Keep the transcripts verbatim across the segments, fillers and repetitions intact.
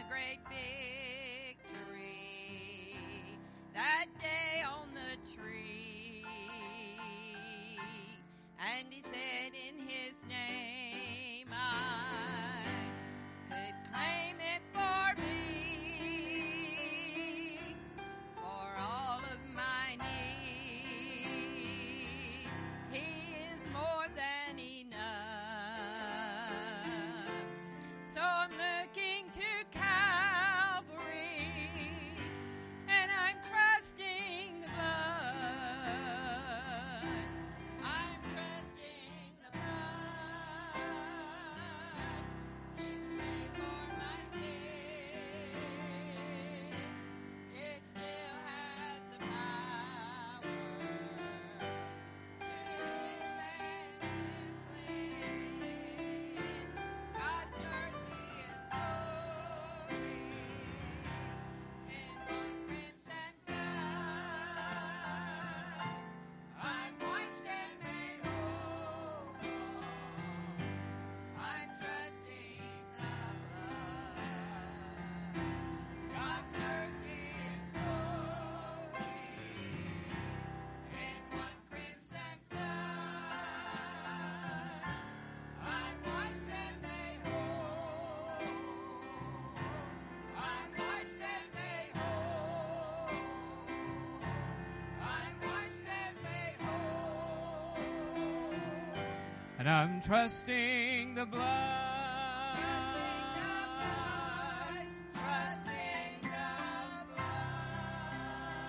great victory that day on the tree. And he said in his name I could claim it for me, for all of my needs. He is more than enough. So I'm looking to Calvary, and I'm trusting the blood. I'm trusting the blood. Jesus paid for my sin. It still has the power to heal and to cleanse. God's mercy is flowing in one crimson blood. I'm washed and made whole. I'm trusting the blood. God's mercy is flowing in one crimson blood. I'm washed and made whole. I'm washed and made whole. I'm washed and made whole. And I'm trusting the blood. Trusting the blood.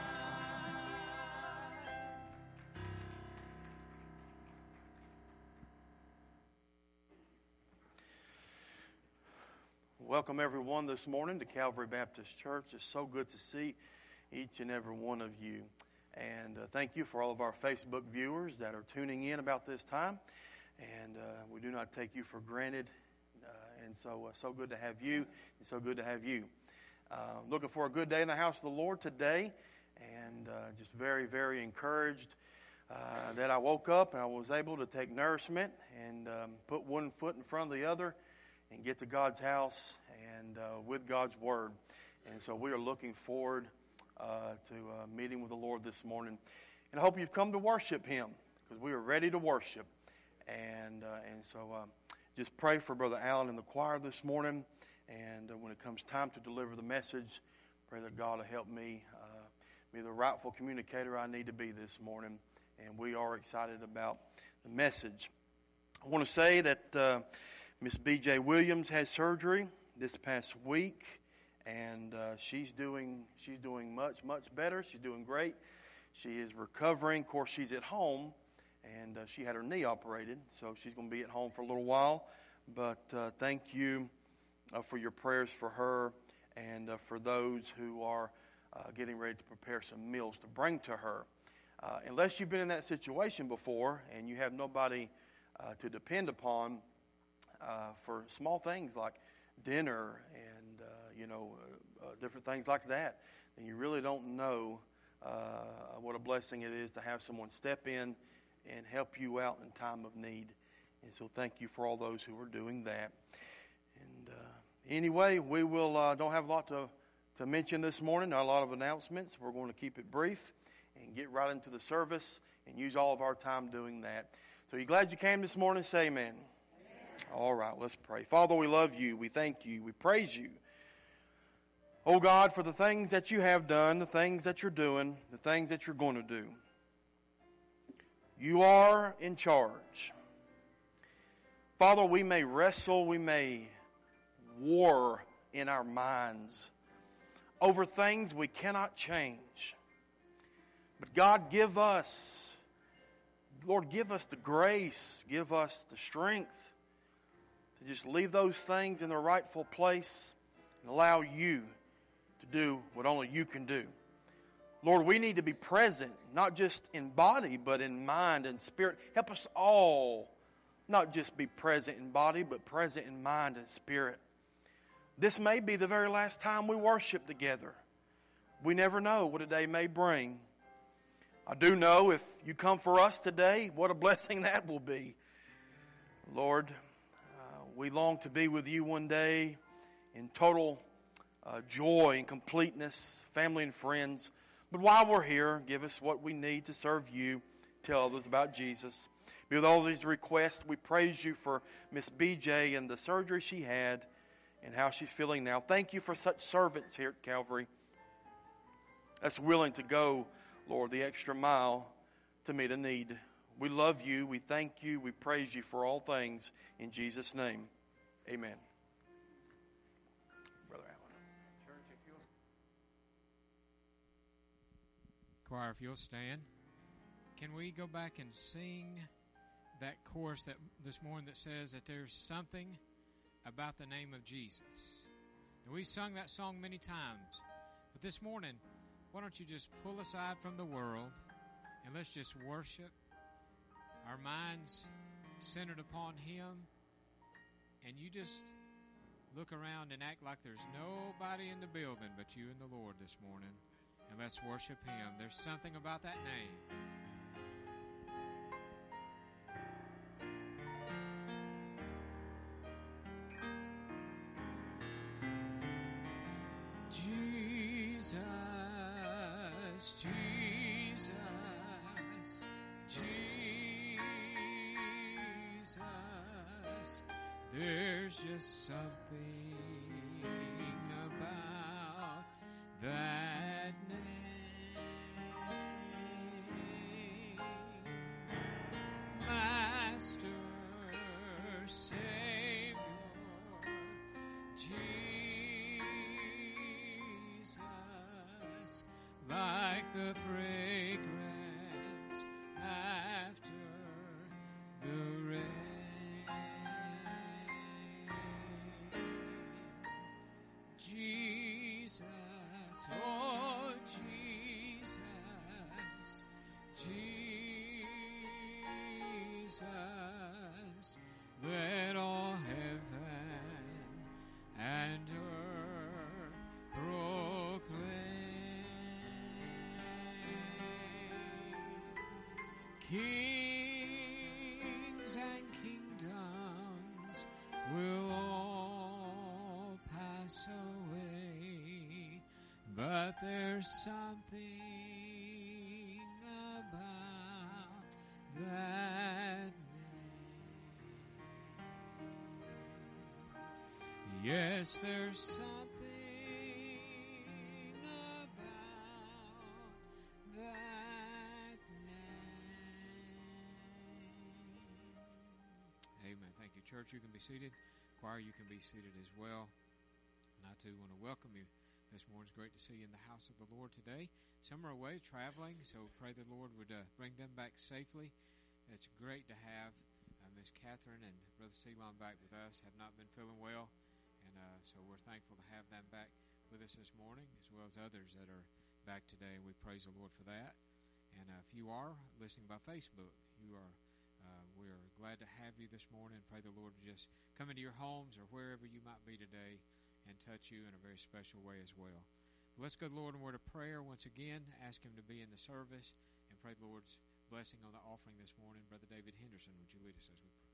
Welcome everyone this morning to Calvary Baptist Church. It's so good to see each and every one of you. And uh, thank you for all of our Facebook viewers that are tuning in about this time. And uh, we do not take you for granted. Uh, and so, uh, so good to have you. And so good to have you. Uh, looking for a good day in the house of the Lord today. And uh, just very, very encouraged uh, that I woke up and I was able to take nourishment and um, put one foot in front of the other and get to God's house and uh, with God's Word. And so we are looking forward uh, to uh, meeting with the Lord this morning. And I hope you've come to worship Him, because we are ready to worship. And uh, and so uh, just pray for Brother Allen and the choir this morning. And uh, when it comes time to deliver the message, pray that God will help me uh, be the rightful communicator I need to be this morning. And we are excited about the message. I want to say that uh, Miss B J Williams had surgery this past week, and uh, she's doing she's doing much much better. She's doing great. She is recovering. Of course, she's at home, and uh, she had her knee operated, so she's going to be at home for a little while. But uh, thank you uh, for your prayers for her and uh, for those who are uh, getting ready to prepare some meals to bring to her. Uh, unless you've been in that situation before and you have nobody uh, to depend upon uh, for small things like dinner and uh, you know uh, uh, different things like that, then you really don't know uh, what a blessing it is to have someone step in and help you out in time of need. And so thank you for all those who are doing that. And uh, anyway, we will uh, don't have a lot to, to mention this morning, not a lot of announcements. We're going to keep it brief and get right into the service and use all of our time doing that. So you glad you came this morning? Say amen. Amen. All right, let's pray. Father, we love you. We thank you. We praise you. Oh God, for the things that you have done, the things that you're doing, the things that you're going to do. You are in charge. Father, we may wrestle, we may war in our minds over things we cannot change. But God, give us, Lord, give us the grace, give us the strength to just leave those things in their rightful place and allow you to do what only you can do. Lord, we need to be present, not just in body, but in mind and spirit. Help us all not just be present in body, but present in mind and spirit. This may be the very last time we worship together. We never know what a day may bring. I do know if you come for us today, what a blessing that will be. Lord, uh, we long to be with you one day in total uh, joy and completeness, family and friends. But while we're here, give us what we need to serve you, tell others about Jesus. With all these requests, we praise you for Miss B J and the surgery she had and how she's feeling now. Thank you for such servants here at Calvary that's willing to go, Lord, the extra mile to meet a need. We love you. We thank you. We praise you for all things. In Jesus' name, amen. Brother Allen. Choir, if you'll stand. Can we go back and sing that chorus that this morning that says that there's something about the name of Jesus? And we sung that song many times. But this morning, why don't you just pull aside from the world and let's just worship, our minds centered upon Him, and you just look around and act like there's nobody in the building but you and the Lord this morning, and let's worship Him. There's something about that name. Jesus, Jesus, Jesus, there's just something about that name. Master, Savior, Jesus, like the fragrance after the rain. Jesus, oh Jesus, Jesus, let all heaven and earth proclaim. Kings and kingdoms will all pass away, but there's something about that name. Yes, there's something about that name. Amen. Thank you, church. You can be seated. Choir, you can be seated as well. And I, too, want to welcome you this morning. It's great to see you in the house of the Lord today. Some are away traveling, so pray the Lord would uh, bring them back safely. It's great to have uh, Miss Catherine and Brother Ceylon back with us. Have not been feeling well, and uh, so we're thankful to have them back with us this morning, as well as others that are back today, and we praise the Lord for that. And uh, if you are listening by Facebook, you are uh, we are glad to have you this morning. Pray the Lord would just come into your homes or wherever you might be today and touch you in a very special way as well. Let's go to the Lord in a word of prayer once again. Ask Him to be in the service and pray the Lord's blessing on the offering this morning. Brother David Henderson, would you lead us as we pray?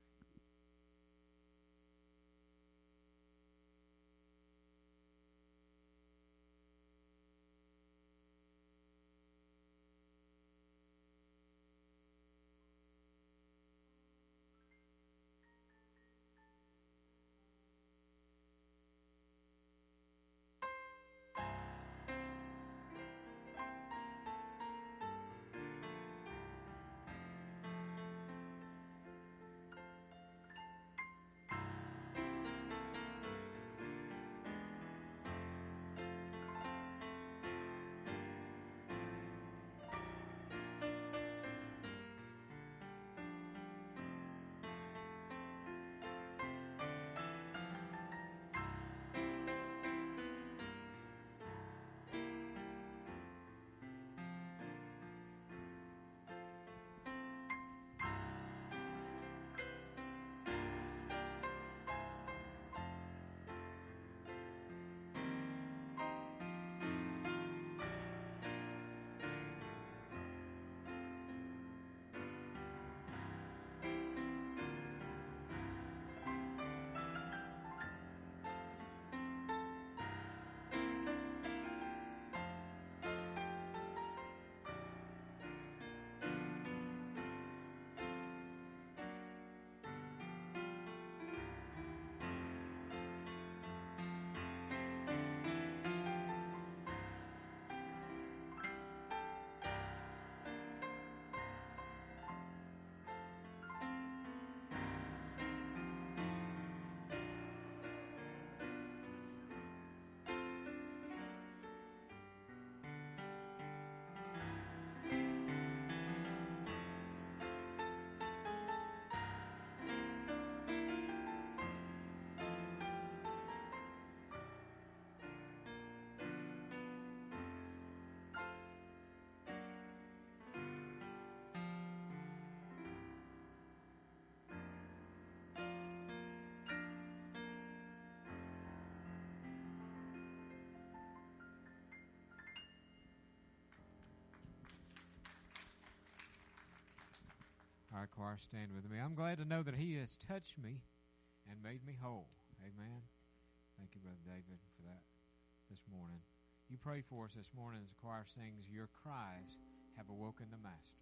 Our choir stand with me. I'm glad to know that He has touched me and made me whole. Amen. Thank you, Brother David, for that this morning. You pray for us this morning as the choir sings, Your Cries Have Awoken the Master.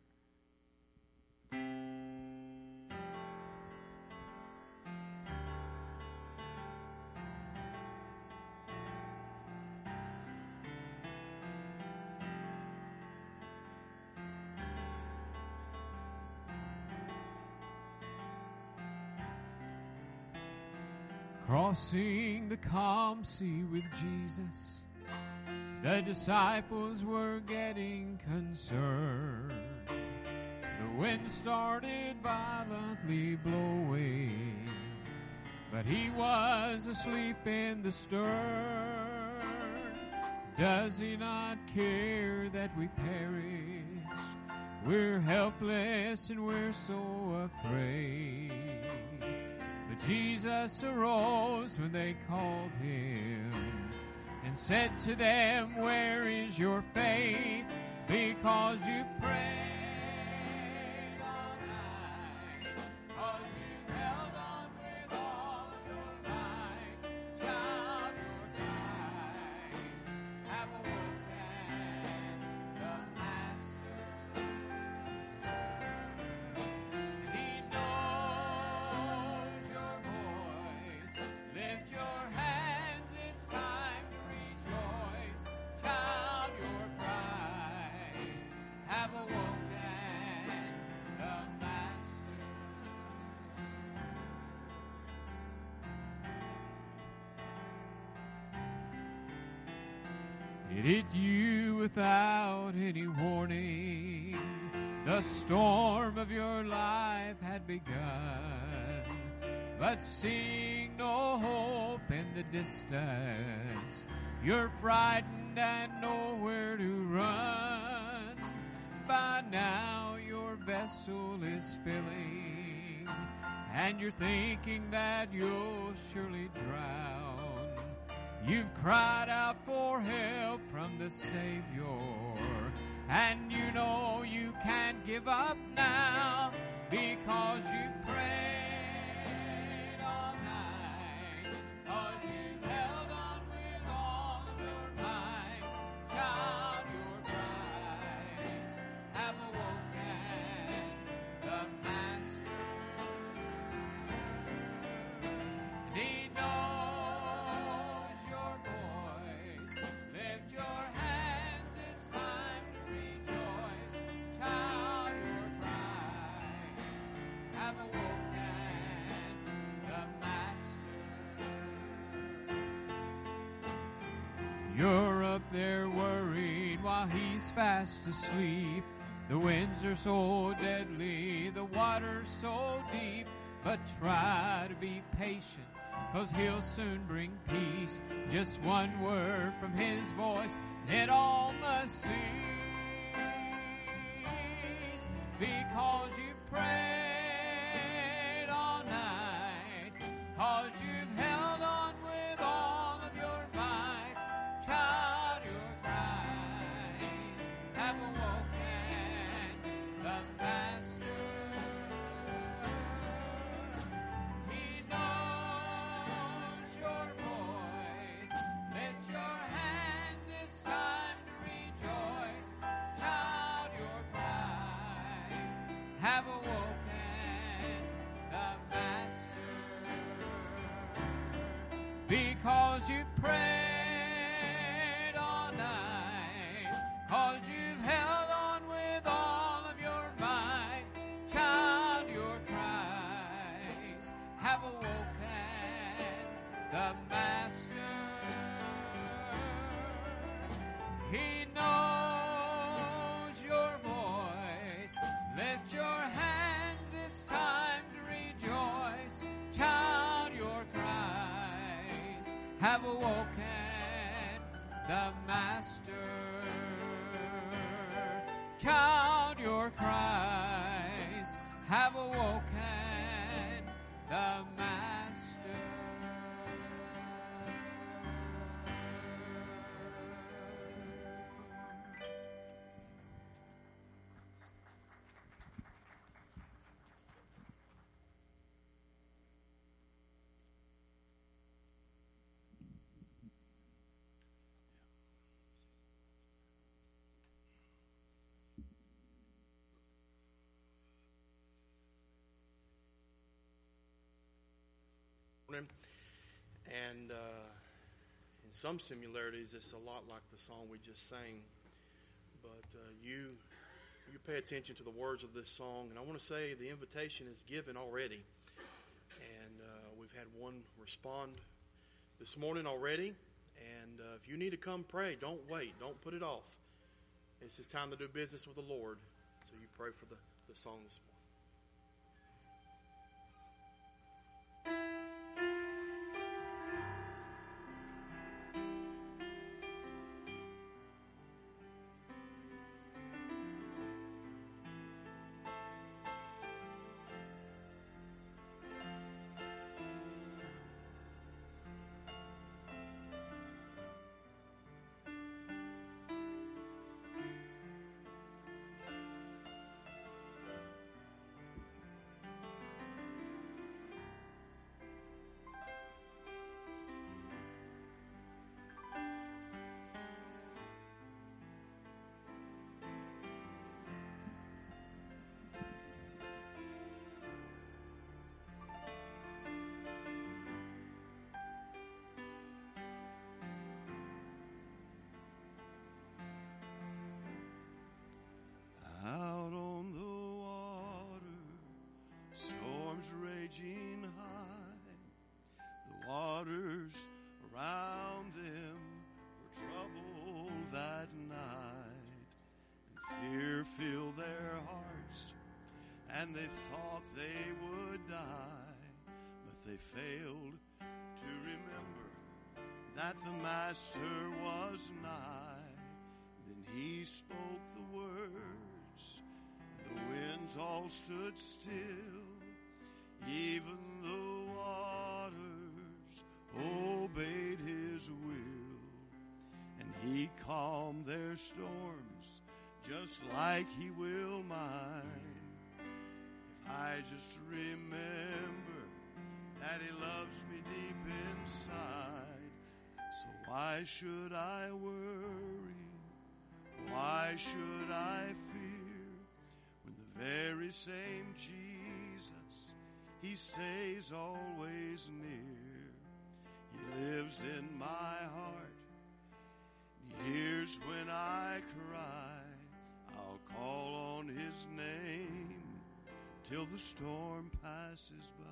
Crossing the calm sea with Jesus, the disciples were getting concerned. The wind started violently blowing, but he was asleep in the stern. Does he not care that we perish? We're helpless and we're so afraid. Jesus arose when they called him and said to them, Where is your faith? Because you prayed all night, 'cause you held on with all of your might. Child, your eyes have awoken the Master. And he knows your voice. Lift your hands, it's time to rejoice. Child, your cries have awoken the Master. It hit you without any warning. The storm of your life had begun, but seeing no hope in the distance, you're frightened and nowhere to run. By now your vessel is filling, and you're thinking that you'll surely drown. You've cried out for help from the Savior, and you know you can't give up now, because you prayed all night, 'cause you held on with all of your might. God, your cries have awoken the Master. And he knows your voice. Lift your hands, it's time to rejoice. Child, your cries have awoken the Master. You're up there worried while he's fast asleep. The winds are so deadly, the water's so deep. But try to be patient, 'cause he'll soon bring peace. Just one word from his voice, it all must cease. Because you prayed all night, 'cause you've held on with all of your might. Child, your cries have awoken the Master. He knows your voice. Lift your hands, it's time to rejoice. Child, your cries have awoken the Master. Because you prayed all night, 'cause you've held on with all of your might. Child, your cries have awoken the Master. He knows your voice. Lift your hands, it's time to rejoice. Child, your cries have awoken the Master. Child, your cries have awoken the Master. And uh, in some similarities, it's a lot like the song we just sang. But uh, you you pay attention to the words of this song. And I want to say the invitation is given already. And uh, we've had one respond this morning already. And uh, if you need to come pray, don't wait. Don't put it off. It's just time to do business with the Lord. So you pray for the, the song this morning. Out on the water, storms raging high, the waters around them were troubled that night, and fear filled their hearts, and they thought they would die, but they failed to remember that the Master was nigh. Then he spoke the word, the winds all stood still, even the waters obeyed his will, and he calmed their storms just like he will mine. If I just remember that he loves me deep inside, so why should I worry? Why should I fear? When the very same Jesus, he stays always near. He lives in my heart, he hears when I cry. I'll call on his name till the storm passes by.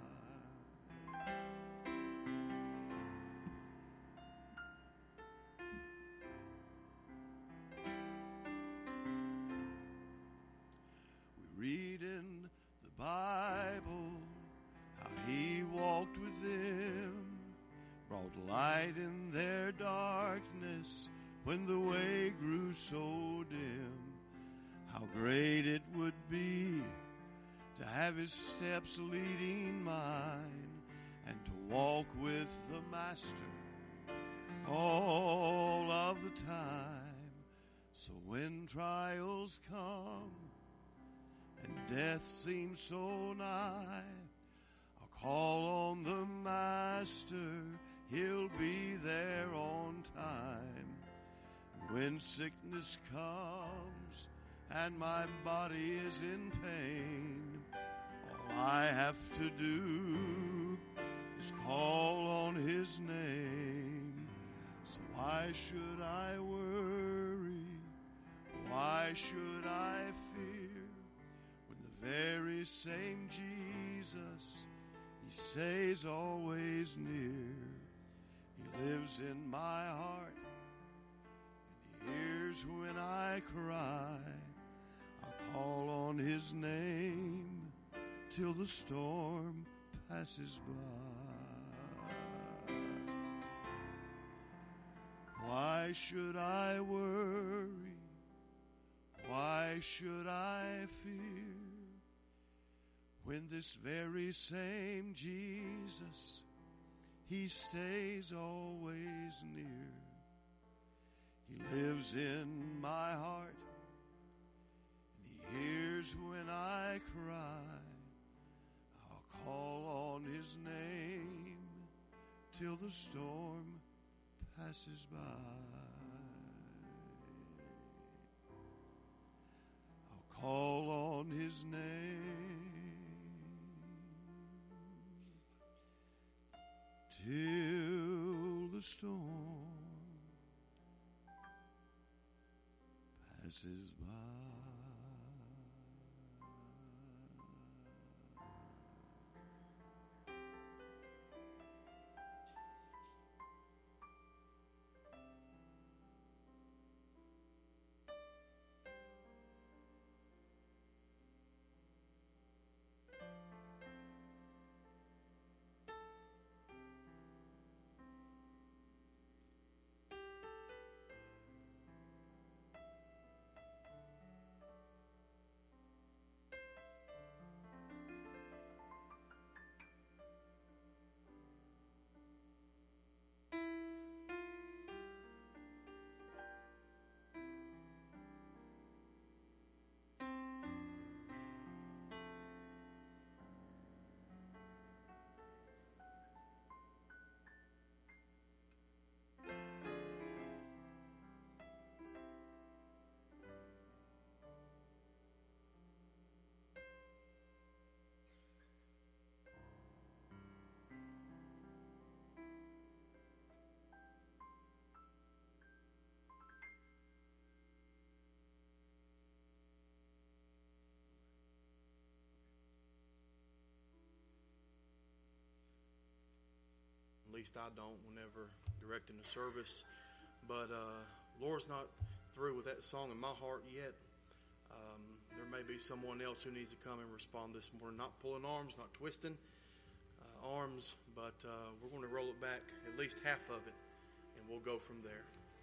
Read in the Bible how he walked with them, brought light in their darkness when the way grew so dim. How great it would be to have his steps leading mine, and to walk with the Master all of the time. So when trials come and death seems so nigh, I'll call on the Master, he'll be there on time. When sickness comes and my body is in pain, all I have to do is call on his name. So why should I worry? Why should I fear? When the very same Jesus, he stays always near. He lives in my heart, and he hears when I cry. I'll call on his name till the storm passes by. Why should I worry? Why should I fear? When this very same Jesus, he stays always near. He lives in my heart, and he hears when I cry. I'll call on his name till the storm passes by. I'll call on his name the storm passes by. At least I don't whenever directing the service. But uh, Lord's not through with that song in my heart yet. Um, there may be someone else who needs to come and respond this morning. Not pulling arms, not twisting uh, arms, but uh, we're going to roll it back, at least half of it, and we'll go from there.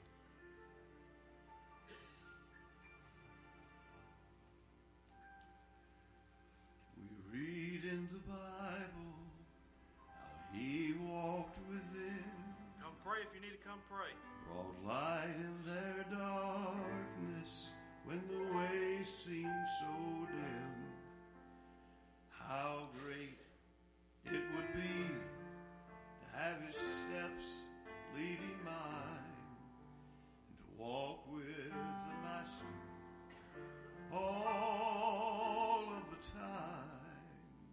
We read in the Bible how he walked within. Come pray if you need to come pray. Brought light in their darkness when the way seemed so dim. How great it would be to have his steps leading mine, and to walk with the Master all of the time.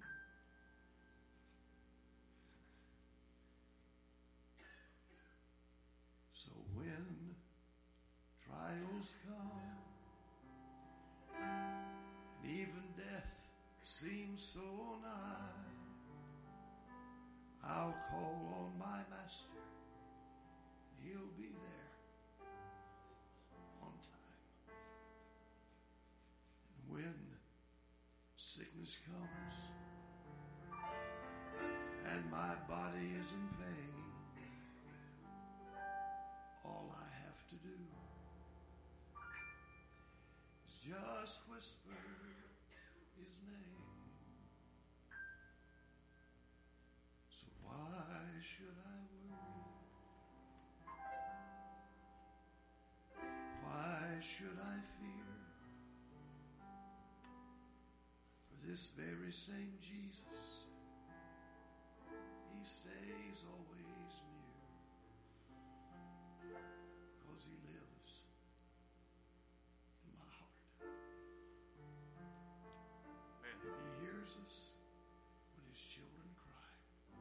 So when trials come, and even death seems so nigh, I'll call on my Master. He'll be there on time. And when sickness comes and my body is in pain, all I have to do is just whisper his name. So why should I worry? Why should I fear? For this very same Jesus, he stays always near, because he lives in my heart. Man. He hears us when his children cry.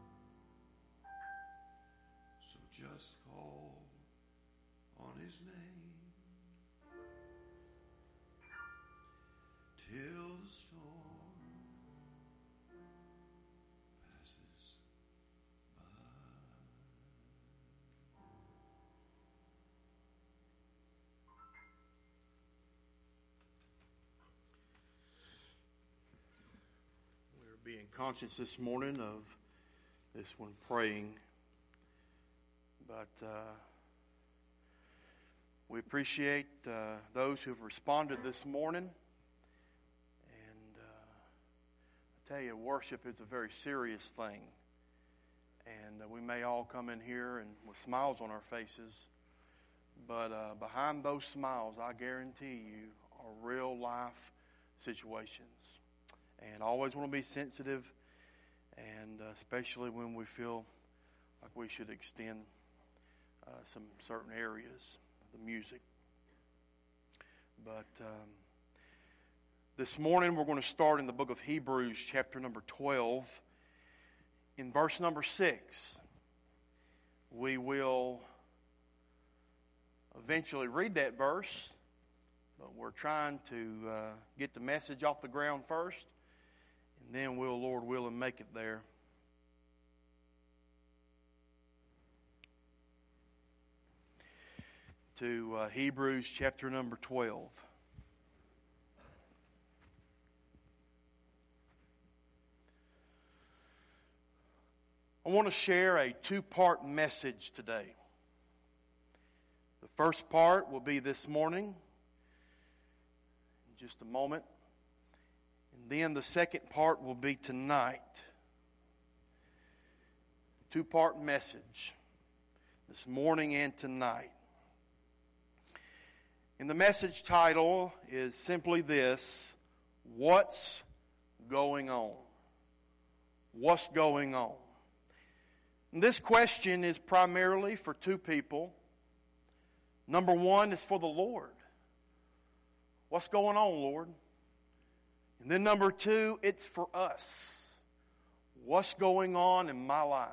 So just call on his name till the storm passes by. We're being conscious this morning of this one praying. But uh, we appreciate uh, those who've responded this morning. And uh, I tell you, worship is a very serious thing. And uh, we may all come in here and with smiles on our faces. But uh, behind those smiles, I guarantee you, are real life situations. And I always want to be sensitive, and uh, especially when we feel like we should extend uh, some certain areas of the music. But um, this morning we're going to start in the book of Hebrews, chapter number twelve, in verse number six. we will eventually read that verse, but we're trying to uh, get the message off the ground first, and then we'll, Lord willing, make it there. To uh, Hebrews chapter number twelve. I want to share a two-part message today. The first part will be this morning, in just a moment. And then the second part will be tonight. Two-part message, this morning and tonight. And the message title is simply this: What's going on? What's going on? And this question is primarily for two people. Number one is for the Lord. What's going on, Lord? And then number two, it's for us. What's going on in my life?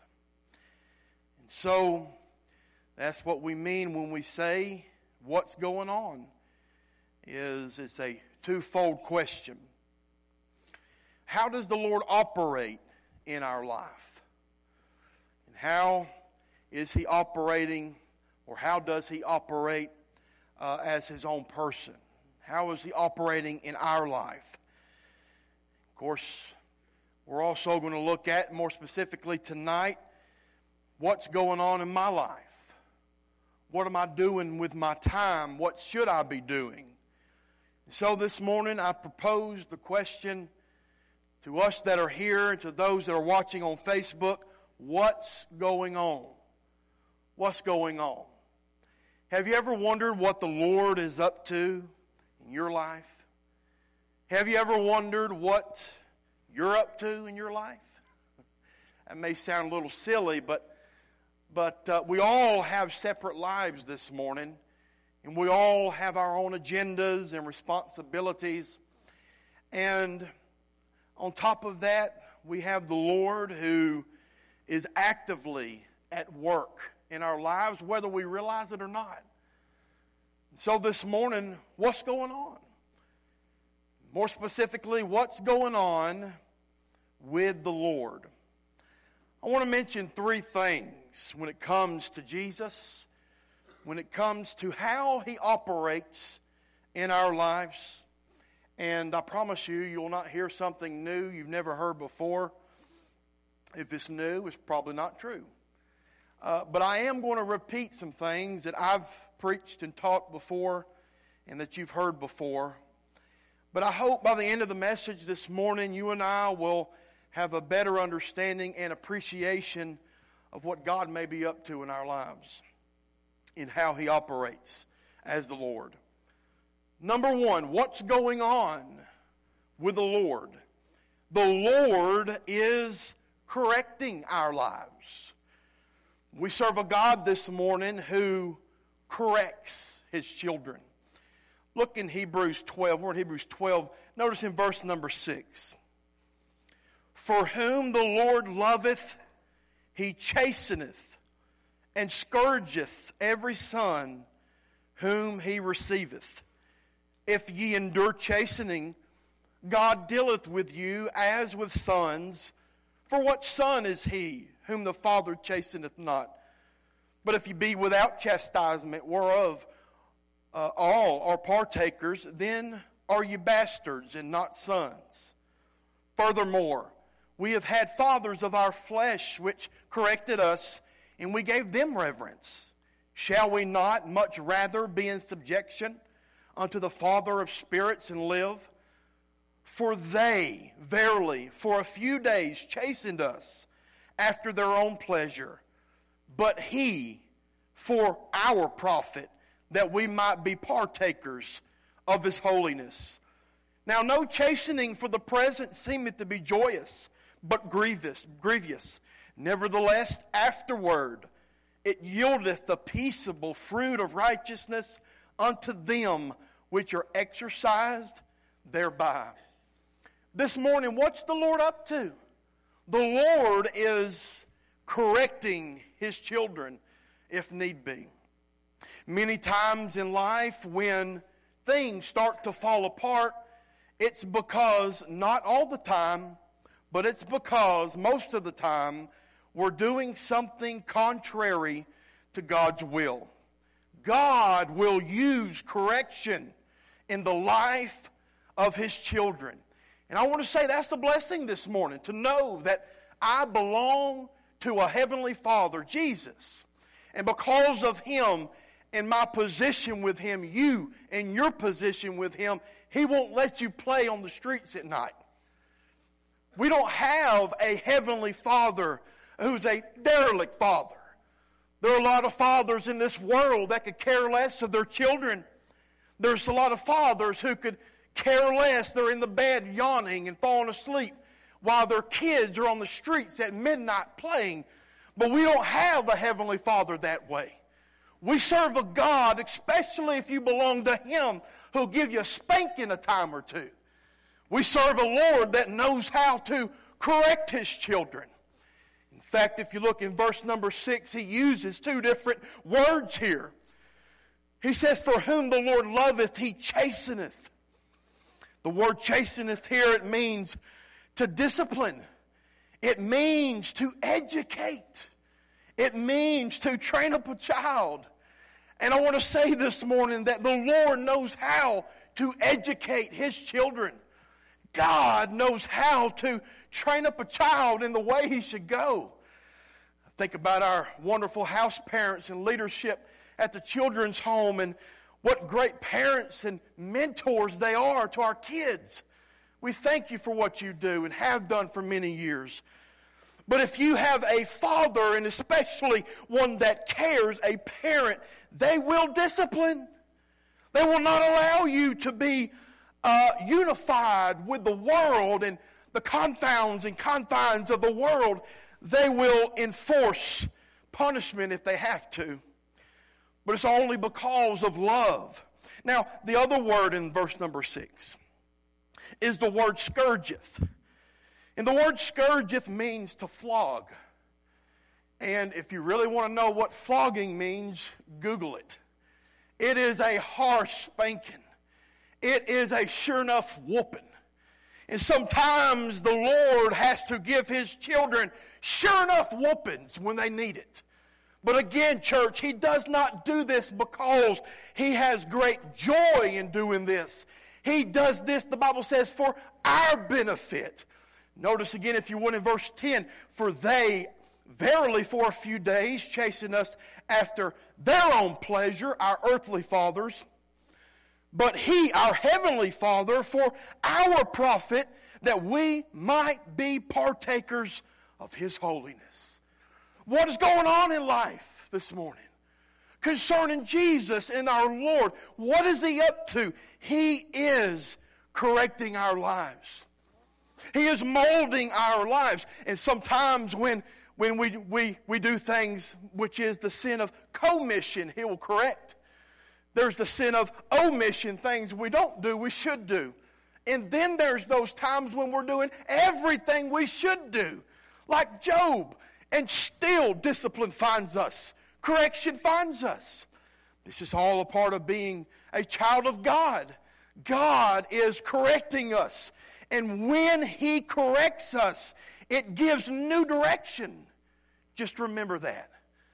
And so, that's what we mean when we say, what's going on? Is it's a twofold question. How does the Lord operate in our life? And how is He operating, or how does He operate uh, as His own person? How is He operating in our life? Of course, we're also going to look at, more specifically tonight, what's going on in my life. What am I doing with my time? What should I be doing? So this morning I propose the question to us that are here and to those that are watching on Facebook: what's going on? What's going on? Have you ever wondered what the Lord is up to in your life? Have you ever wondered what you're up to in your life? That may sound a little silly, but But uh, we all have separate lives this morning, and we all have our own agendas and responsibilities. And on top of that, we have the Lord who is actively at work in our lives, whether we realize it or not. So this morning, what's going on? More specifically, what's going on with the Lord? I want to mention three things when it comes to Jesus, when it comes to how He operates in our lives. And I promise you, you'll not hear something new you've never heard before. If it's new, it's probably not true. Uh, but I am going to repeat some things that I've preached and taught before and that you've heard before. But I hope by the end of the message this morning, you and I will have a better understanding and appreciation of what God may be up to in our lives, in how He operates as the Lord. Number one, what's going on with the Lord? The Lord is correcting our lives. We serve a God this morning who corrects His children. Look in Hebrews twelve. We're in Hebrews twelve. Notice in verse number six. For whom the Lord loveth, He chasteneth, and scourgeth every son whom He receiveth. If ye endure chastening, God dealeth with you as with sons. For what son is he whom the Father chasteneth not? But if ye be without chastisement, whereof uh, all are partakers, then are ye bastards and not sons. Furthermore, we have had fathers of our flesh which corrected us, and we gave them reverence. Shall we not much rather be in subjection unto the Father of spirits and live? For they, verily, for a few days chastened us after their own pleasure, but He for our profit, that we might be partakers of His holiness. Now no chastening for the present seemeth to be joyous, but grievous, grievous. Nevertheless, afterward it yieldeth the peaceable fruit of righteousness unto them which are exercised thereby. This morning, what's the Lord up to? The Lord is correcting His children if need be. Many times in life when things start to fall apart, it's because, not all the time, but it's because most of the time we're doing something contrary to God's will. God will use correction in the life of His children. And I want to say that's a blessing this morning, to know that I belong to a Heavenly Father, Jesus. And because of Him and my position with Him, you and your position with Him, He won't let you play on the streets at night. We don't have a Heavenly Father who's a derelict father. There are a lot of fathers in this world that could care less of their children. There's a lot of fathers who could care less. They're in the bed yawning and falling asleep while their kids are on the streets at midnight playing. But we don't have a Heavenly Father that way. We serve a God, especially if you belong to Him, who'll give you a spanking a time or two. We serve a Lord that knows how to correct His children. In fact, if you look in verse number six, He uses two different words here. He says, "For whom the Lord loveth, He chasteneth." The word chasteneth here, it means to discipline. It means to educate. It means to train up a child. And I want to say this morning that the Lord knows how to educate His children. God knows how to train up a child in the way he should go. Think about our wonderful house parents and leadership at the children's home, and what great parents and mentors they are to our kids. We thank you for what you do and have done for many years. But if you have a father, and especially one that cares, a parent, they will discipline. They will not allow you to be uh, unified with the world and the confounds and confines of the world. They will enforce punishment if they have to. But it's only because of love. Now, the other word in verse number six is the word scourgeth. And the word scourgeth means to flog. And if you really want to know what flogging means, Google it. It is a harsh spanking. It is a sure enough whooping. And sometimes the Lord has to give His children sure enough whoopings when they need it. But again, church, He does not do this because He has great joy in doing this. He does this, the Bible says, for our benefit. Notice again, if you want, in verse ten, "For they verily for a few days chasten us after their own pleasure," our earthly fathers, "but He, our heavenly Father, for our profit, that we might be partakers of His holiness." What is going on in life this morning concerning Jesus and our Lord? What is He up to? He is correcting our lives. He is molding our lives. And sometimes when, when we, we, we do things which is the sin of commission, He will correct. There's the sin of omission, things we don't do, we should do. And then there's those times when we're doing everything we should do. Like Job. And still discipline finds us. Correction finds us. This is all a part of being a child of God. God is correcting us. And when He corrects us, it gives new direction. Just remember that.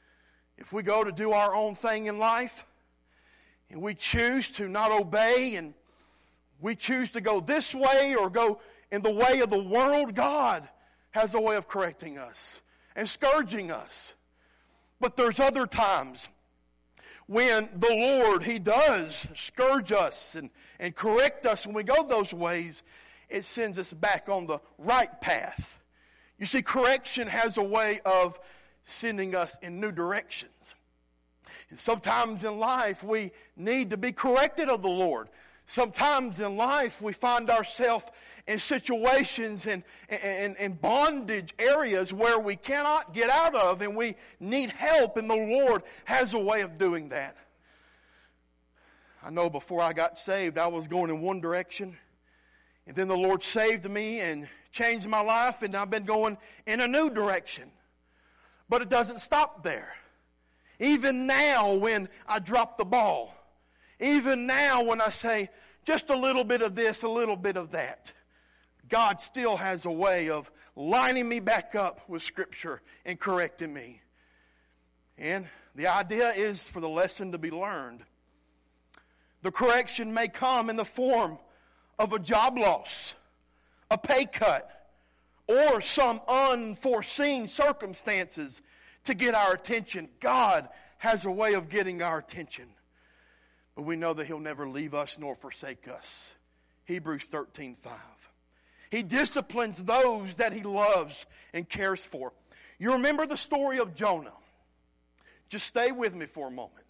If we go to do our own thing in life, and we choose to not obey, and we choose to go this way or go in the way of the world, God has a way of correcting us and scourging us. But there's other times when the Lord, He does scourge us and, and correct us. When we go those ways, it sends us back on the right path. You see, correction has a way of sending us in new directions. And sometimes in life we need to be corrected of the Lord. Sometimes in life we find ourselves in situations and in, in, in bondage areas where we cannot get out of, and we need help, and the Lord has a way of doing that. I know before I got saved I was going in one direction, and then the Lord saved me and changed my life, and I've been going in a new direction. But it doesn't stop there. Even now when I drop the ball, even now when I say just a little bit of this, a little bit of that, God still has a way of lining me back up with Scripture and correcting me. And the idea is for the lesson to be learned. The correction may come in the form of a job loss, a pay cut, or some unforeseen circumstances to get our attention. God has a way of getting our attention. But we know that He'll never leave us nor forsake us. Hebrews thirteen five. He disciplines those that He loves and cares for. You remember the story of Jonah. Just stay with me for a moment.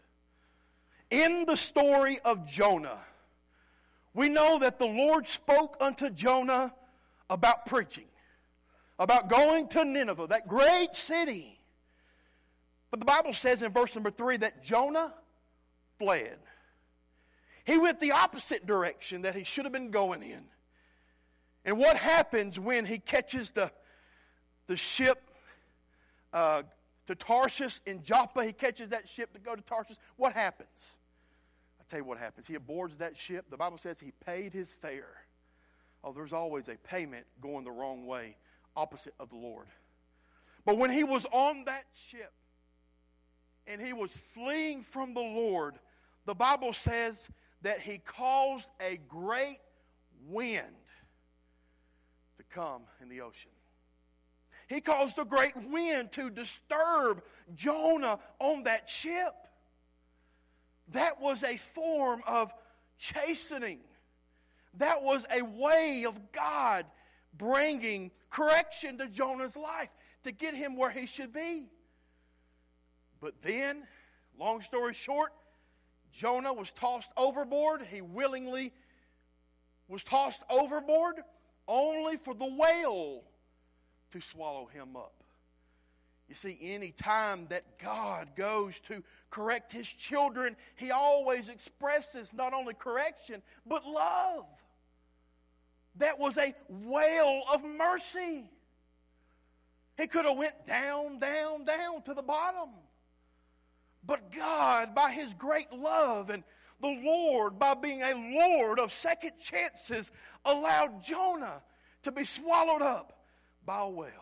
In the story of Jonah, we know that the Lord spoke unto Jonah about preaching, about going to Nineveh, that great city. But the Bible says in verse number three that Jonah fled. He went the opposite direction that he should have been going in. And what happens when he catches the, the ship uh, to Tarshish in Joppa? He catches that ship to go to Tarshish. What happens? I'll tell you what happens. He aboards that ship. The Bible says he paid his fare. Oh, there's always a payment going the wrong way, opposite of the Lord. But when he was on that ship and he was fleeing from the Lord, the Bible says that he caused a great wind to come in the ocean. He caused a great wind to disturb Jonah on that ship. That was a form of chastening. That was a way of God bringing correction to Jonah's life to get him where he should be. But then, long story short, Jonah was tossed overboard. He willingly was tossed overboard only for the whale to swallow him up. You see, any time that God goes to correct His children, He always expresses not only correction, but love. That was a whale of mercy. He could have went down, down, down to the bottom. But God, by His great love, and the Lord, by being a Lord of second chances, allowed Jonah to be swallowed up by a whale.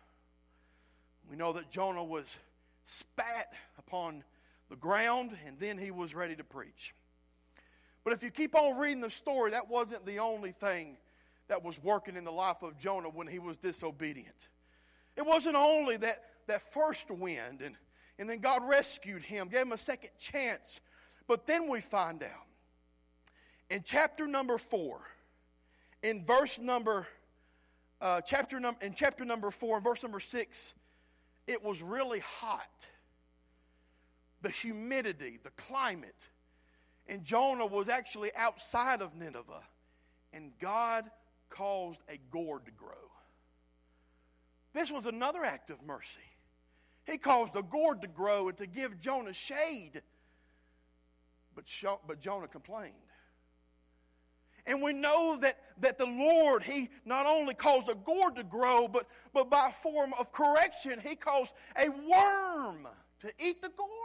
We know that Jonah was spat upon the ground, and then he was ready to preach. But if you keep on reading the story, that wasn't the only thing that was working in the life of Jonah when he was disobedient. It wasn't only that, that first wind, and, and then God rescued him, gave him a second chance. But then we find out in chapter number four, in verse number, uh, chapter num- in chapter number four, in verse number six, it was really hot. The humidity, the climate. And Jonah was actually outside of Nineveh. And God caused a gourd to grow. This was another act of mercy. He caused a gourd to grow and to give Jonah shade. But, but Jonah complained. And we know that, that the Lord, He not only caused a gourd to grow, but, but by form of correction, He caused a worm to eat the gourd.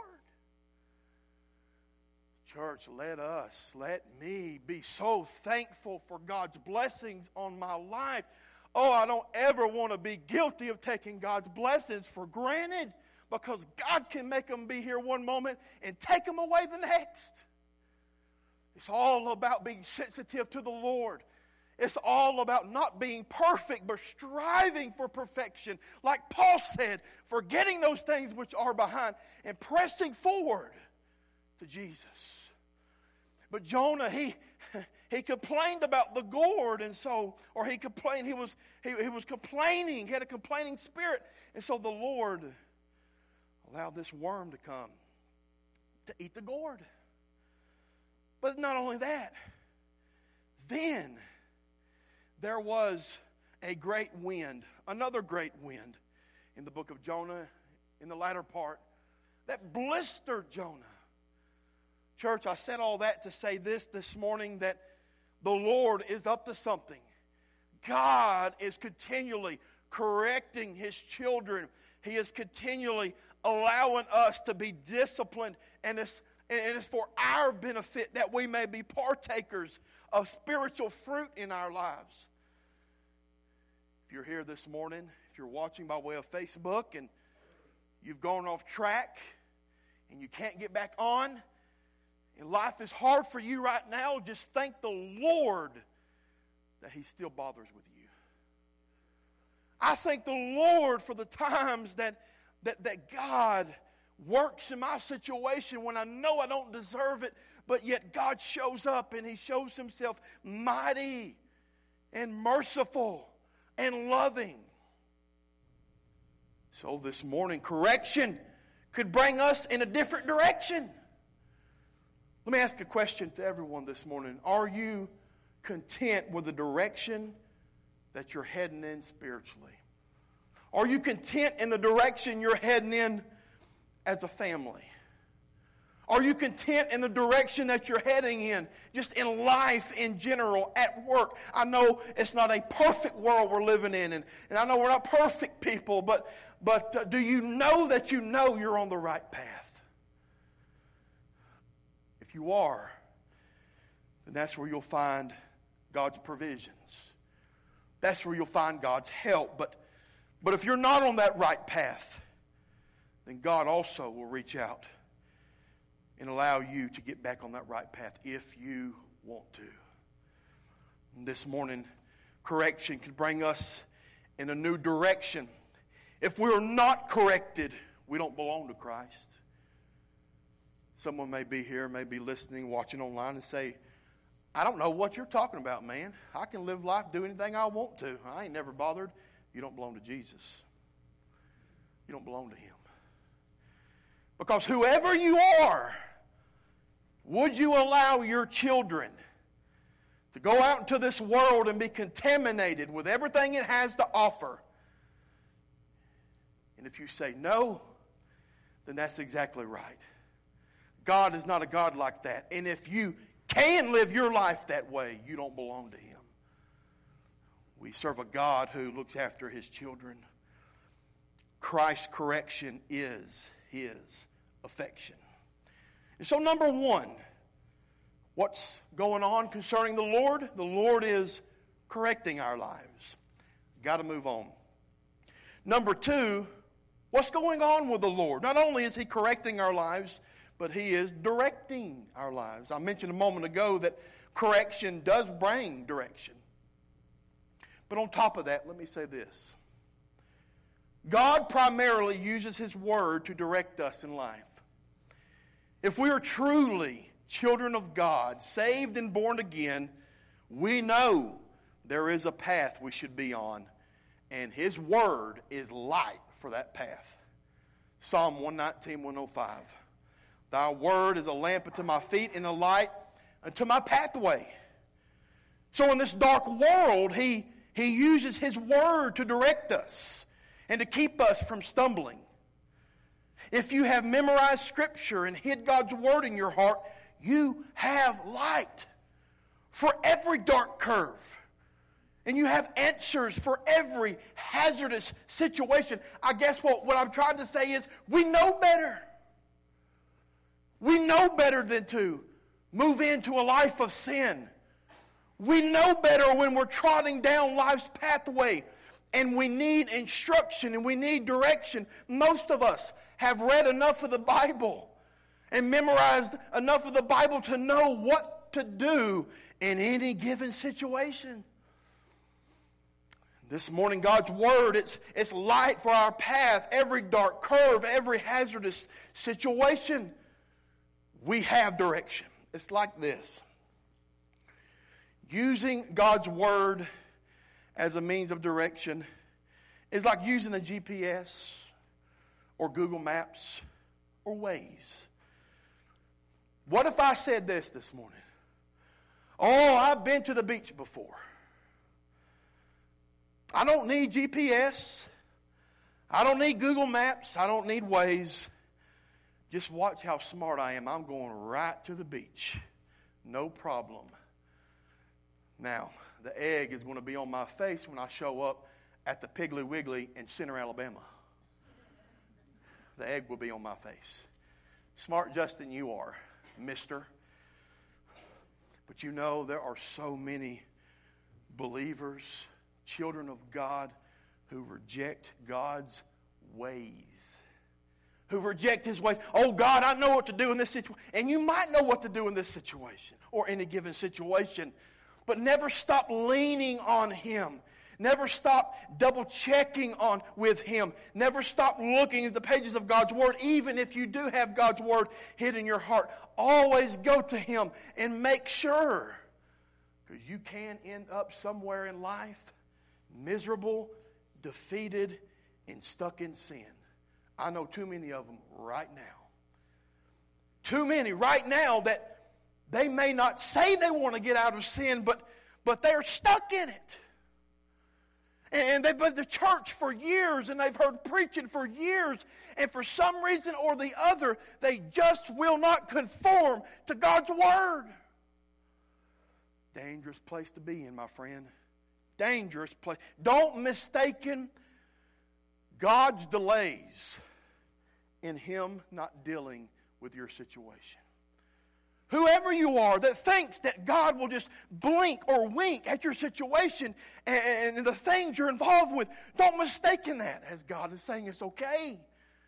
Church, let us, let me be so thankful for God's blessings on my life. Oh, I don't ever want to be guilty of taking God's blessings for granted, because God can make them be here one moment and take them away the next. It's all about being sensitive to the Lord. It's all about not being perfect, but striving for perfection. Like Paul said, forgetting those things which are behind and pressing forward to Jesus. But Jonah, he he complained about the gourd, and so, or he complained, he was he, he was complaining, he had a complaining spirit, and so the Lord allowed this worm to come to eat the gourd. But not only that, then there was a great wind, another great wind in the book of Jonah, in the latter part, that blistered Jonah. Church, I said all that to say this this morning, that the Lord is up to something. God is continually correcting His children, He is continually allowing us to be disciplined, and it's, and it's for our benefit that we may be partakers of spiritual fruit in our lives. If you're here this morning, if you're watching by way of Facebook and you've gone off track and you can't get back on, and life is hard for you right now, just thank the Lord that He still bothers with you. I thank the Lord for the times that, that, that God works in my situation when I know I don't deserve it, but yet God shows up and He shows Himself mighty and merciful and loving. So this morning, correction could bring us in a different direction. Let me ask a question to everyone this morning. Are you content with the direction that you're heading in spiritually? Are you content in the direction you're heading in as a family? Are you content in the direction that you're heading in, just in life in general, at work? I know it's not a perfect world we're living in, and, and I know we're not perfect people, but, but uh, do you know that you know you're on the right path? If you are, then that's where you'll find God's provisions. That's where you'll find God's help. But, but if you're not on that right path, then God also will reach out and allow you to get back on that right path if you want to. And this morning, correction could bring us in a new direction. If we're not corrected, we don't belong to Christ. Someone may be here, may be listening, watching online and say, I don't know what you're talking about, man. I can live life, do anything I want to. I ain't never bothered. You don't belong to Jesus. You don't belong to Him. Because whoever you are, would you allow your children to go out into this world and be contaminated with everything it has to offer? And if you say no, then that's exactly right. God is not a God like that. And if you can live your life that way, you don't belong to Him. We serve a God who looks after His children. Christ's correction is His affection. And so number one, what's going on concerning the Lord? The Lord is correcting our lives. Got to move on. Number two, what's going on with the Lord? Not only is He correcting our lives, but He is directing our lives. I mentioned a moment ago that correction does bring direction. But on top of that, let me say this. God primarily uses His Word to direct us in life. If we are truly children of God, saved and born again, we know there is a path we should be on, and His Word is light for that path. Psalm one nineteen, one oh five. Thy word is a lamp unto my feet and a light unto my pathway. So in this dark world, He, he uses His Word to direct us and to keep us from stumbling. If you have memorized Scripture and hid God's Word in your heart, you have light for every dark curve. And you have answers for every hazardous situation. I guess what, what I'm trying to say is we know better. We know better than to move into a life of sin. We know better when we're trotting down life's pathway and we need instruction and we need direction. Most of us have read enough of the Bible and memorized enough of the Bible to know what to do in any given situation. This morning, God's Word, it's, it's light for our path, every dark curve, every hazardous situation. We have direction. It's like this. Using God's Word as a means of direction is like using a G P S or Google Maps or Waze. What if I said this this morning? Oh, I've been to the beach before. I don't need G P S. I don't need Google Maps. I don't need Waze. Just watch how smart I am. I'm going right to the beach. No problem. Now, the egg is going to be on my face when I show up at the Piggly Wiggly in Center, Alabama. the egg will be on my face. Smart Justin you are, mister. But you know, there are so many believers, children of God, who reject God's ways. Who reject His ways. Oh God, I know what to do in this situation. And you might know what to do in this situation or any given situation. But never stop leaning on Him. Never stop double checking on with Him. Never stop looking at the pages of God's Word, even if you do have God's Word hid in your heart. Always go to Him and make sure. Because you can end up somewhere in life miserable, defeated, and stuck in sin. I know too many of them right now. Too many right now that they may not say they want to get out of sin, but, but they're stuck in it. And they've been to church for years, and they've heard preaching for years, and for some reason or the other, they just will not conform to God's Word. Dangerous place to be in, my friend. Dangerous place. Don't mistaken God's delays in Him not dealing with your situation. Whoever you are that thinks that God will just blink or wink at your situation and, and the things you're involved with, don't mistake that as God is saying it's okay.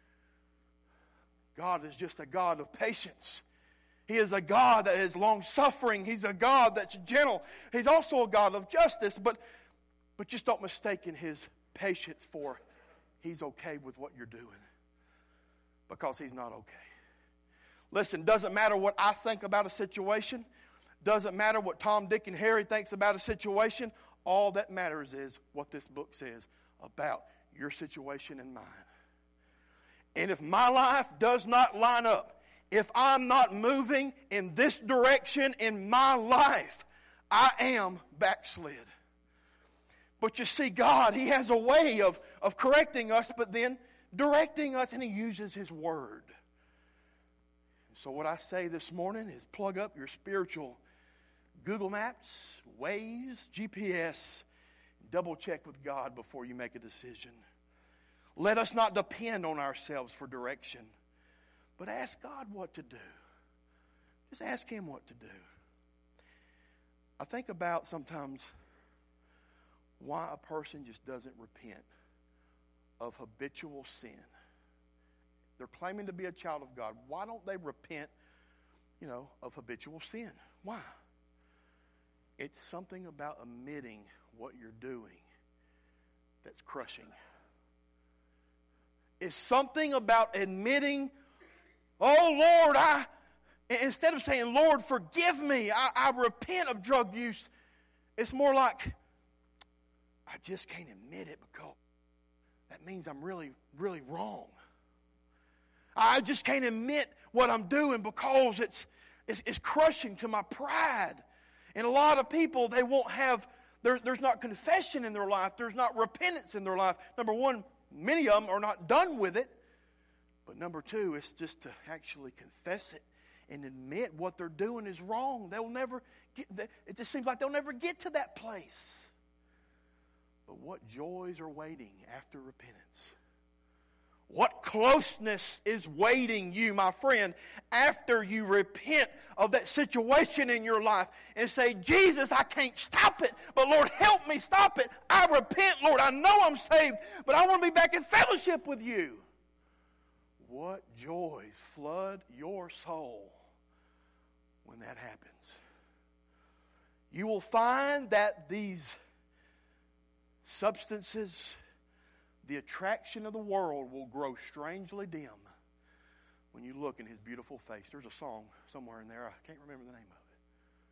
God is just a God of patience. He is a God that is long-suffering. He's a God that's gentle. He's also a God of justice. But, but just don't mistake His patience for He's okay with what you're doing. Because He's not okay. Listen, doesn't matter what I think about a situation. Doesn't matter what Tom, Dick, and Harry thinks about a situation. All that matters is what this book says about your situation and mine. And if my life does not line up, if I'm not moving in this direction in my life, I am backslid. But you see, God, He has a way of, of correcting us, but then directing us, and He uses His Word. So what I say this morning is plug up your spiritual Google Maps, Waze, G P S, double check with God before you make a decision. Let us not depend on ourselves for direction, but ask God what to do. Just ask Him what to do. I think about sometimes why a person just doesn't repent of habitual sin. They're claiming to be a child of God. Why don't they repent, you know, of habitual sin? Why? It's something about admitting what you're doing that's crushing. It's something about admitting, oh Lord, I, instead of saying, Lord, forgive me, I, I repent of drug use. It's more like, I just can't admit it because that means I'm really, really wrong. I just can't admit what I'm doing because it's, it's, it's crushing to my pride. And a lot of people, they won't have, there, there's not confession in their life. There's not repentance in their life. Number one, many of them are not done with it. But number two, it's just to actually confess it and admit what they're doing is wrong. They'll never get, it just seems like they'll never get to that place. But what joys are waiting after repentance? What closeness is waiting you, my friend, after you repent of that situation in your life and say, Jesus, I can't stop it, but Lord, help me stop it. I repent, Lord. I know I'm saved, but I want to be back in fellowship with you. What joys flood your soul when that happens. You will find that these substances, the attraction of the world will grow strangely dim when you look in His beautiful face. There's a song somewhere in there. I can't remember the name of it.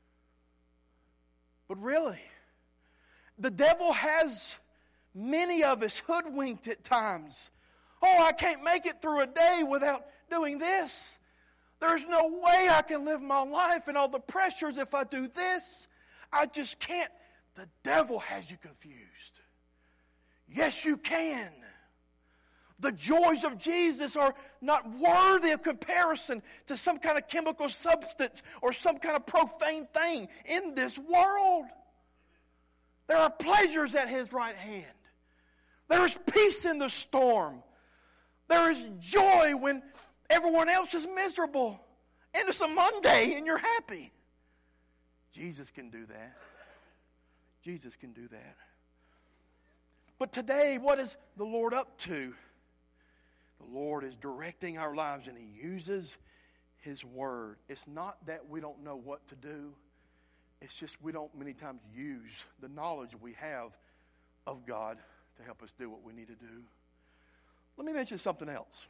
But really, the devil has many of us hoodwinked at times. Oh, I can't make it through a day without doing this. There's no way I can live my life and all the pressures if I do this. I just can't. The devil has you confused. Yes, you can. The joys of Jesus are not worthy of comparison to some kind of chemical substance or some kind of profane thing in this world. There are pleasures at His right hand. There is peace in the storm. There is joy when everyone else is miserable. And it's a Monday and you're happy. Jesus can do that. Jesus can do that. But today, what is the Lord up to? The Lord is directing our lives, and He uses His Word. It's not that we don't know what to do. It's just we don't many times use the knowledge we have of God to help us do what we need to do. Let me mention something else.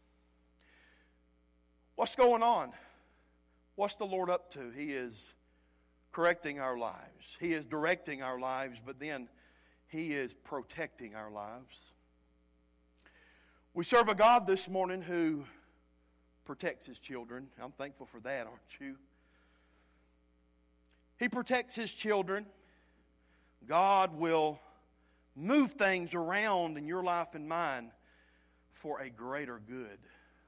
What's going on? What's the Lord up to? He is correcting our lives. He is directing our lives, but then He is protecting our lives. We serve a God this morning who protects His children. I'm thankful for that, aren't you? He protects His children. God will move things around in your life and mine for a greater good.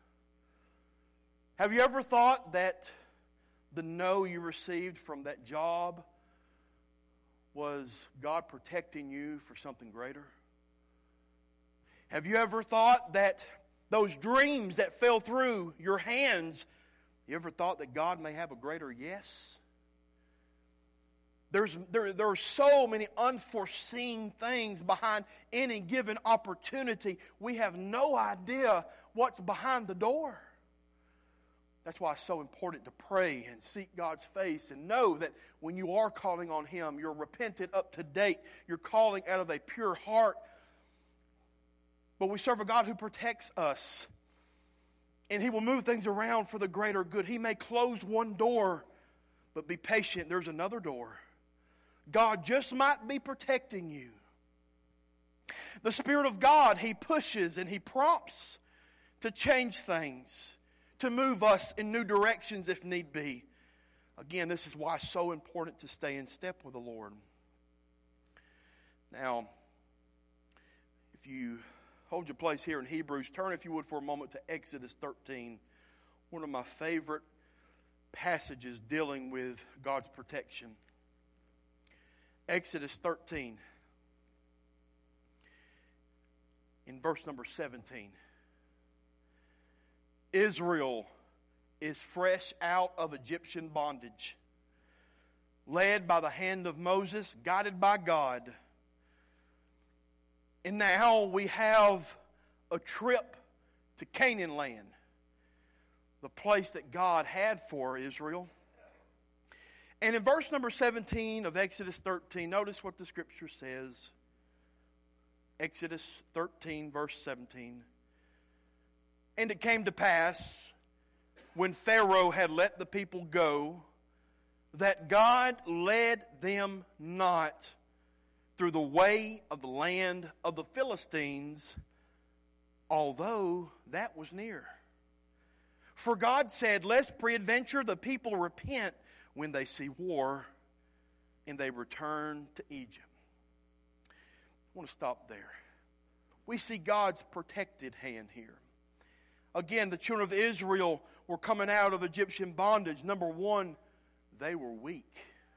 Have you ever thought that the no you received from that job was God protecting you for something greater? Have you ever thought that those dreams that fell through your hands, you ever thought that God may have a greater yes? There's, there, there are so many unforeseen things behind any given opportunity. We have no idea what's behind the door. That's why it's so important to pray and seek God's face and know that when you are calling on Him, you're repentant, up to date. You're calling out of a pure heart. But we serve a God who protects us. And He will move things around for the greater good. He may close one door, but be patient. There's another door. God just might be protecting you. The Spirit of God, He pushes and He prompts to change things, to move us in new directions if need be. Again, this is why it's so important to stay in step with the Lord. Now, if you hold your place here in Hebrews, turn, if you would, for a moment to Exodus thirteen, one of my favorite passages dealing with God's protection. Exodus thirteen, in verse number seventeen. Israel is fresh out of Egyptian bondage, led by the hand of Moses, guided by God. And now we have a trip to Canaan land, the place that God had for Israel. And in verse number seventeen of Exodus thirteen, notice what the Scripture says. Exodus thirteen, verse seventeen. And it came to pass, when Pharaoh had let the people go, that God led them not through the way of the land of the Philistines, although that was near. For God said, lest peradventure the people repent when they see war, and they return to Egypt. I want to stop there. We see God's protected hand here. Again, the children of Israel were coming out of Egyptian bondage. Number one, they were weak.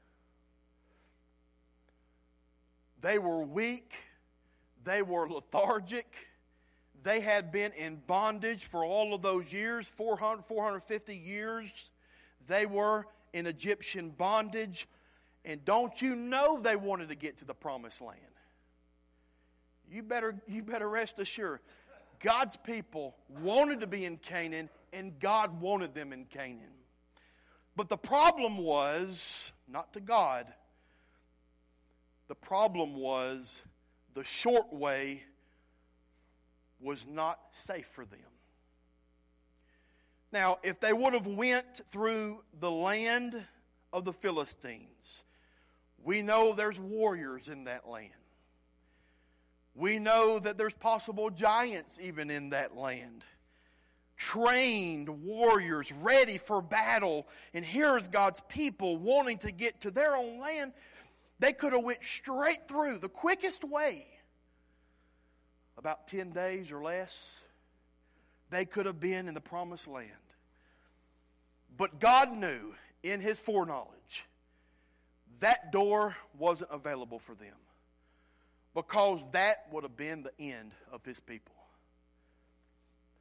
They were weak. They were lethargic. They had been in bondage for all of those years, four hundred, four hundred fifty years. They were in Egyptian bondage. And don't you know they wanted to get to the promised land? You better, you better rest assured. God's people wanted to be in Canaan, and God wanted them in Canaan. But the problem was, not to God, the problem was the short way was not safe for them. Now, if they would have went through the land of the Philistines, we know there's warriors in that land. We know that there's possible giants even in that land. Trained warriors ready for battle. And here's God's people wanting to get to their own land. They could have went straight through the quickest way. About ten days or less, they could have been in the promised land. But God knew in His foreknowledge that door wasn't available for them, because that would have been the end of His people.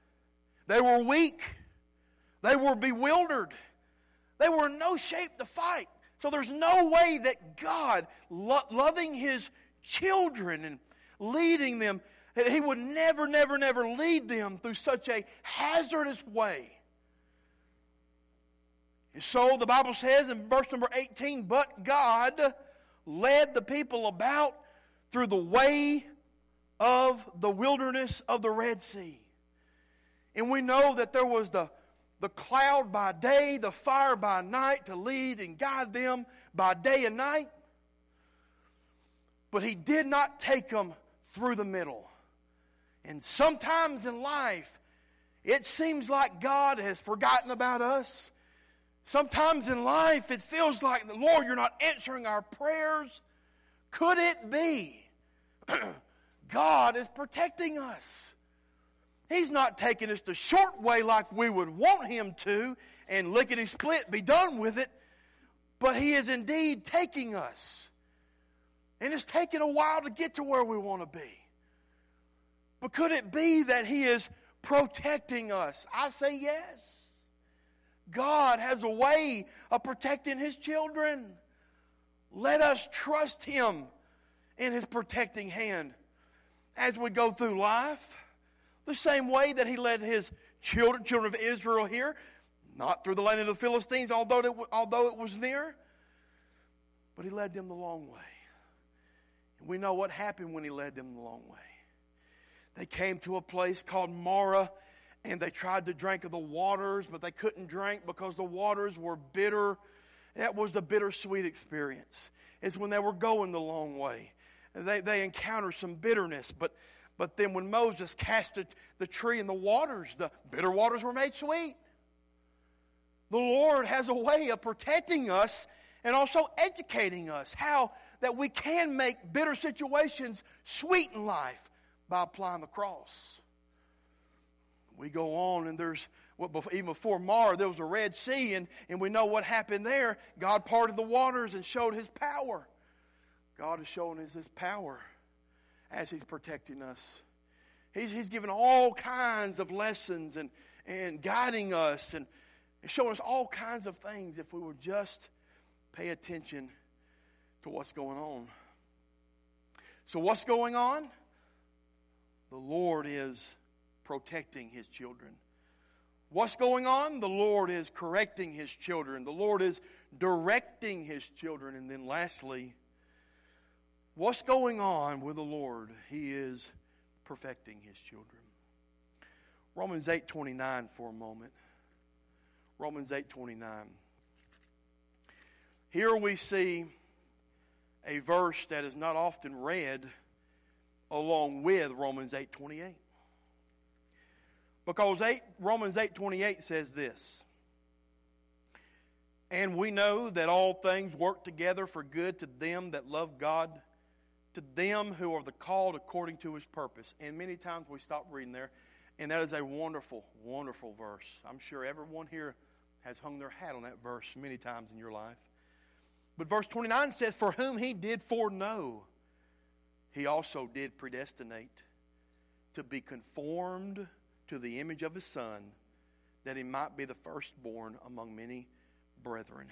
They were weak. They were bewildered. They were in no shape to fight. So there's no way that God, lo- loving His children and leading them, He would never, never, never lead them through such a hazardous way. And so the Bible says in verse number eighteen, but God led the people about through the way of the wilderness of the Red Sea. And we know that there was the, the cloud by day, the fire by night to lead and guide them by day and night. But He did not take them through the middle. And sometimes in life, it seems like God has forgotten about us. Sometimes in life, it feels like, Lord, You're not answering our prayers. Could it be God is protecting us? He's not taking us the short way like we would want Him to and lickety-split, be done with it. But He is indeed taking us. And it's taken a while to get to where we want to be. But could it be that He is protecting us? I say yes. God has a way of protecting His children. Let us trust Him in His protecting hand as we go through life. The same way that He led His children, children of Israel here, not through the land of the Philistines, although it, although it was near, but He led them the long way. And we know what happened when He led them the long way. They came to a place called Marah, and they tried to drink of the waters, but they couldn't drink because the waters were bitter. That was the bittersweet experience. It's when they were going the long way. They, they encountered some bitterness, but, but then when Moses cast the, the tree in the waters, the bitter waters were made sweet. The Lord has a way of protecting us and also educating us how that we can make bitter situations sweet in life by applying the cross. We go on, and there's, even before Marah, there was a Red Sea, and, and we know what happened there. God parted the waters and showed His power. God is showing us His power as He's protecting us. He's, he's given all kinds of lessons and, and guiding us and, and showing us all kinds of things if we would just pay attention to what's going on. So what's going on? The Lord is protecting His children. What's going on? The Lord is correcting His children. The Lord is directing His children. And then lastly, what's going on with the Lord? He is perfecting His children. Romans eight twenty-nine for a moment. Romans eight twenty-nine. Here we see a verse that is not often read along with Romans eight twenty-eight. Because eight, Romans eight twenty-eight says this, and we know that all things work together for good to them that love God, to them who are the called according to His purpose. And many times we stop reading there, and that is a wonderful, wonderful verse. I'm sure everyone here has hung their hat on that verse many times in your life. But verse twenty-nine says, for whom He did foreknow, He also did predestinate to be conformed to the image of His Son, that He might be the firstborn among many brethren.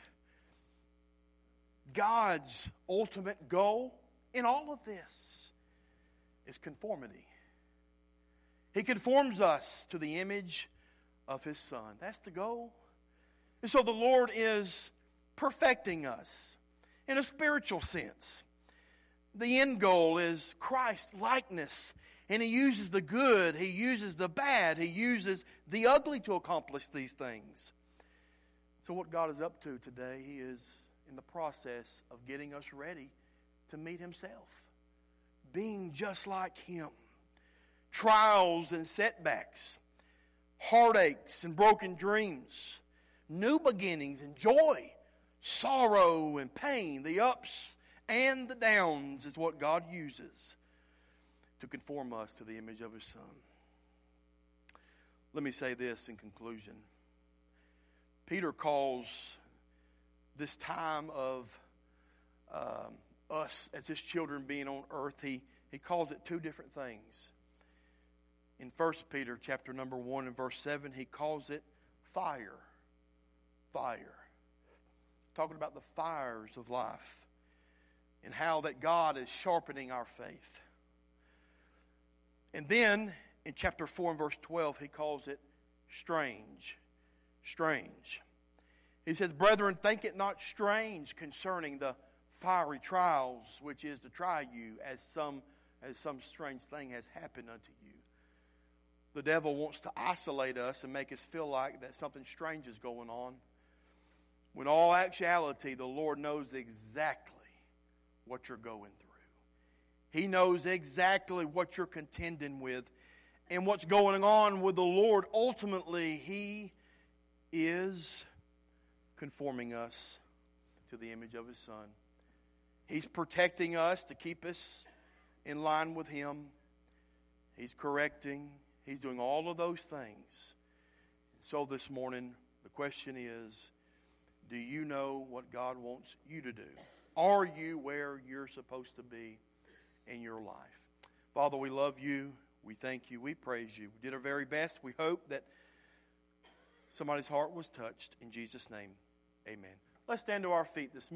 God's ultimate goal in all of this is conformity. He conforms us to the image of His Son. That's the goal. And so the Lord is perfecting us in a spiritual sense. The end goal is Christ-likeness. And He uses the good, He uses the bad, He uses the ugly to accomplish these things. So what God is up to today, He is in the process of getting us ready to meet Himself. Being just like Him. Trials and setbacks. Heartaches and broken dreams. New beginnings and joy. Sorrow and pain. The ups and the downs is what God uses to conform us to the image of His Son. Let me say this in conclusion. Peter calls this time of um, us as His children being on earth, he, he calls it two different things. in First Peter chapter number one and verse seven, he calls it fire. Fire. Talking about the fires of life and how that God is sharpening our faith. And then in chapter four and verse twelve, he calls it strange. Strange. He says, brethren, think it not strange concerning the fiery trials which is to try you, as some as some strange thing has happened unto you. The devil wants to isolate us and make us feel like that something strange is going on, when all actuality, the Lord knows exactly what you're going through. He knows exactly what you're contending with and what's going on with the Lord. Ultimately, He is conforming us to the image of His Son. He's protecting us to keep us in line with Him. He's correcting. He's doing all of those things. So this morning, the question is, do you know what God wants you to do? Are you where you're supposed to be in your life? Father, we love you. We thank you. We praise you. We did our very best. We hope that somebody's heart was touched. In Jesus' name, amen. Let's stand to our feet this morning.